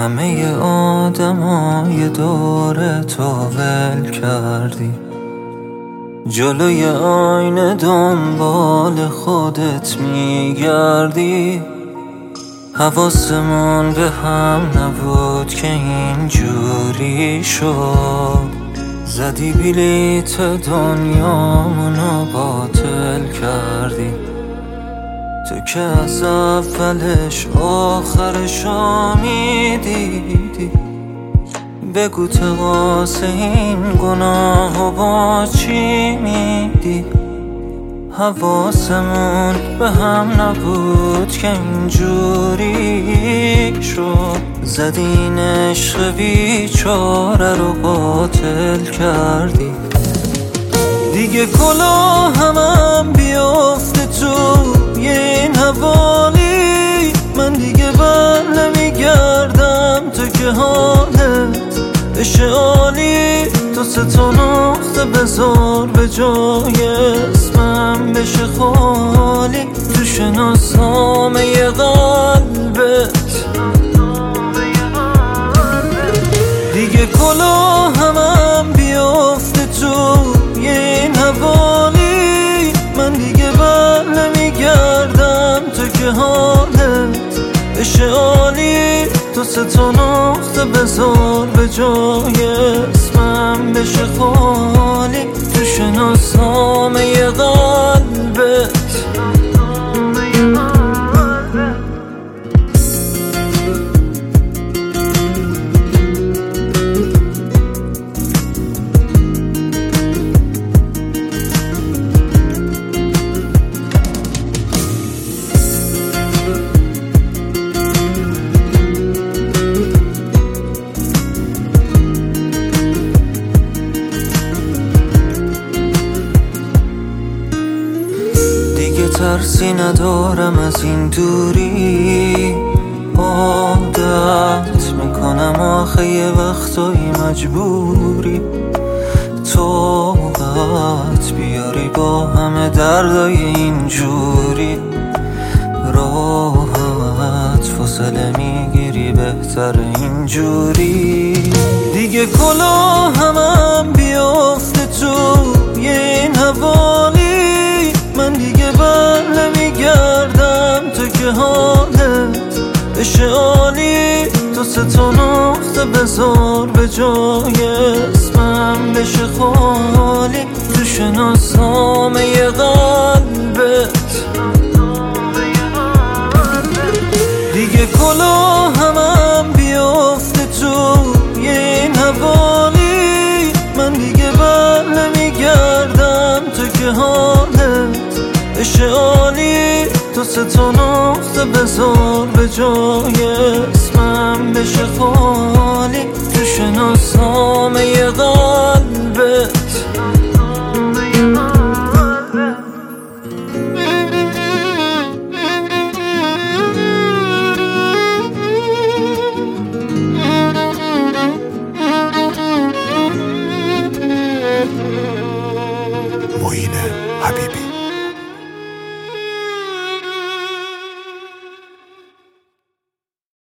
همه آدمای دور تو ول کردی، جلوی آینه دنبال خودت میگردی. حواسمون به هم نبود که اینجوری شد، زدی بلیت دنیامونو باطل کردی. تو که از اولش آخرشو میدیدی، بگو تقاس این گناهو با چی میدی؟ حواسمون به هم نبود که اینجوری شد، زدین عشق بیچاره رو باطل کردی. دیگه کلاهمم بیافته تو این حوالی، من دیگه بر نمیگردم تو که حالت بشه عالی. تو 3 تا نقطه بذار به جای اسمم بشه خالی، تو شناسنامه قلبت. دیگه کلاهمم بیافته تو این حوالی، من دیگه بر نمیگردم تو که حالت بشه عالی. تو 3 تا نقطه بذار به جای اسمم بشه خالی، تو شناسنامه قلبت. ترسی ندارم از این دوری، عادت میکنم آخه یه وقتایی مجبوری طاقت بیاری با همه دردای اینجوری. راحت فاصله میگیری بهتر اینجوری. دیگه کلاهمم بیافته تو این حوالی، من دیگه بر نمیگردم تو که حالت بشه عالی. تو 3 تا نقطه بذار به جای اسمم بشه خالی، تو شناسنامه قلبت. دیگه کلاهمم بیافته تو این حوالی، من دیگه بر نمیگردم تو که حالت بشه عالی. تو 3 تا نقطه بذار به جای اسمم بشه خالی.